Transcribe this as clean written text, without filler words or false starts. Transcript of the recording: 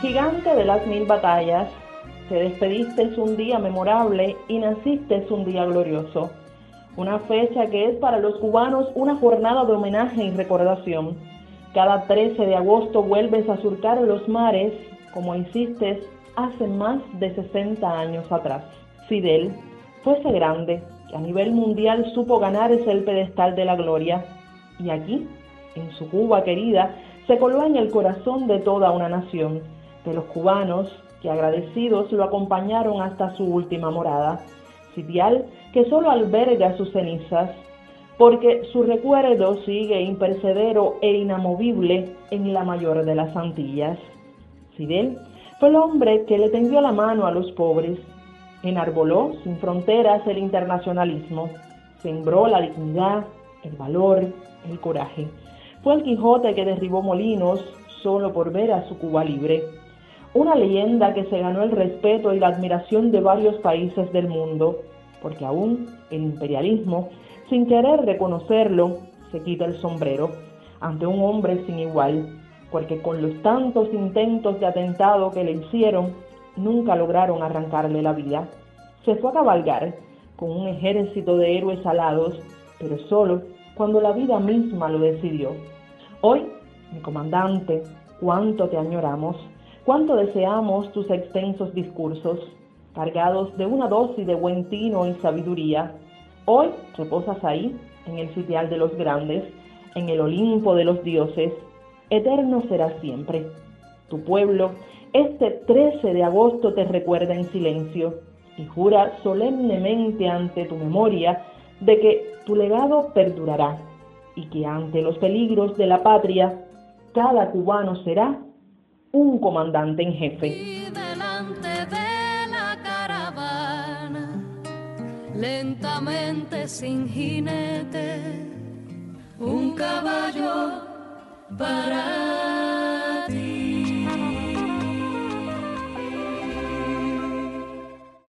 Gigante de las 1000 batallas, te despediste un día memorable y naciste un día glorioso. Una fecha que es para los cubanos una jornada de homenaje y recordación. Cada 13 de agosto vuelves a surcar los mares como hiciste hace más de 60 años atrás. Fidel fue ese grande que a nivel mundial supo ganarse el pedestal de la gloria. Y aquí, en su Cuba querida, se coló en el corazón de toda una nación, de los cubanos que agradecidos lo acompañaron hasta su última morada, sitial que solo alberga sus cenizas, porque su recuerdo sigue impercedero e inamovible en la mayor de las Antillas. Fidel fue el hombre que le tendió la mano a los pobres, enarboló sin fronteras el internacionalismo, sembró la dignidad, el valor, el coraje. Fue el Quijote que derribó molinos solo por ver a su Cuba libre. Una leyenda que se ganó el respeto y la admiración de varios países del mundo, porque aún el imperialismo, sin querer reconocerlo, se quita el sombrero ante un hombre sin igual, porque con los tantos intentos de atentado que le hicieron, nunca lograron arrancarle la vida. Se fue a cabalgar con un ejército de héroes alados, pero solo cuando la vida misma lo decidió. Hoy, mi comandante, cuánto te añoramos, cuánto deseamos tus extensos discursos, cargados de una dosis de buen tino y sabiduría. Hoy reposas ahí, en el sitial de los grandes, en el Olimpo de los dioses. Eterno serás siempre. Tu pueblo, este 13 de agosto te recuerda en silencio y jura solemnemente ante tu memoria de que tu legado perdurará y que ante los peligros de la patria, cada cubano será un comandante en jefe. Y delante de la caravana, lentamente sin jinete, un caballo para